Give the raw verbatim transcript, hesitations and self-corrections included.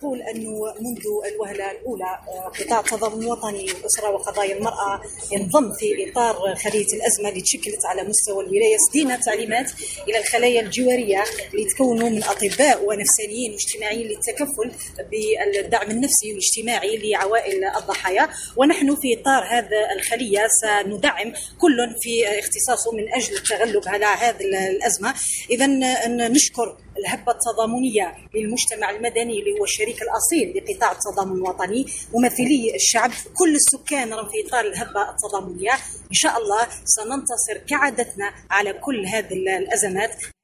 نقول أنه منذ الوهلة الأولى قطاع التضامن الوطني والأسرة وقضايا المرأة ينضم في إطار خلية الأزمة اللي تشكلت على مستوى الولاية. دينا تعليمات إلى الخلايا الجوارية اللي تكونوا من أطباء ونفسانيين واجتماعيين للتكفل بالدعم النفسي والاجتماعي لعوائل الضحايا، ونحن في إطار هذا الخلية سندعم كل في اختصاصه من أجل التغلب على هذه الأزمة. إذن نشكر الهبة التضامنية للمجتمع المدني اللي هو الشريك الأصيل لقطاع التضامن الوطني، ممثلي الشعب، كل السكان في إطار الهبة التضامنية. إن شاء الله سننتصر كعادتنا على كل هذه الأزمات.